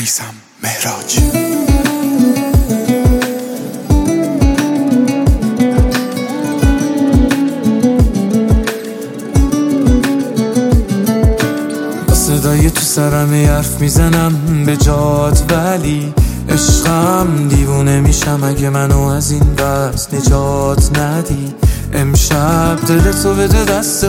میثم مهراج. صدای تو سرم حرف میزنم به جات، ولی عشقم دیوونه میشم اگه منو از این بس نجات ندی. امشب دل تو بده دست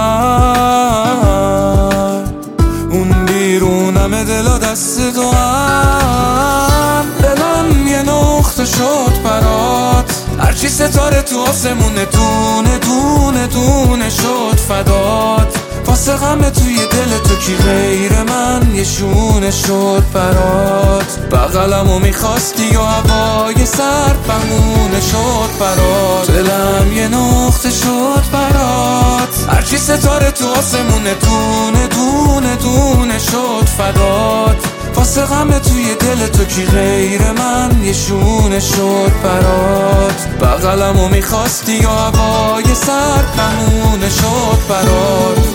خودم، اون بیرونم دل و دست تو هم. دلم یه نقطه شد برات، هرچی ستاره تو آسمونه دونه دونه دونه شد فدات. واسه غم توی دل تو کی غیر من یه شونه شد برات. بغلمو میخواستی و هوای سرد بمونه شد برات. دلم یه نقطه شد برات، هرچی ستاره تو آسمونه دونه دونه دونه شد فدات. واسه غم توی دل تو کی غیر من یه شونه شد برات. بغلمو میخواستی و هوای سرد بمونه شد برات.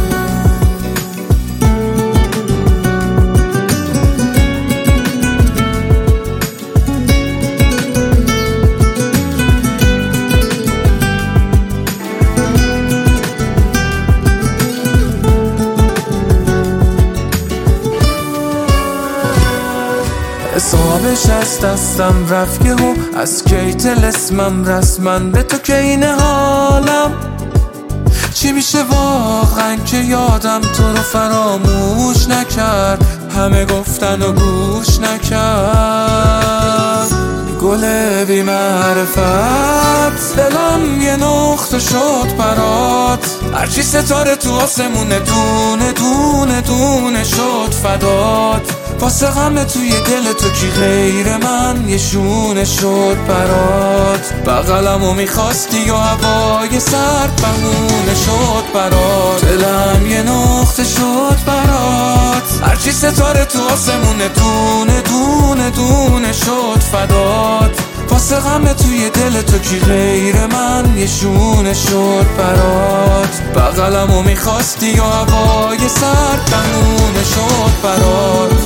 حسابش از دستم رفت که و از کی طلسمم رسمن به تو که این حالم. چی میشه واقعا که یادم تو رو فراموش نکرد، همه گفتن و گوش نکرد. گل بی معرفت دلم یه نقطه شد برات، هرچی ستاره تو آسمونه دونه دونه دونه شد فدات. واسه غم توی دل تو کی غیر من یه شونه شد برات. بغلمو میخواستی و هوای سرد بمونه شد برات. دلم یه نقطه شد برات، هرچی ستاره تو آسمونه دونه دونه دونه شد فدات. واسه غم توی دل تو کی غیر من یه شونه شد برات. بغلمو میخواستی و هوای سرد بمونه شد برات.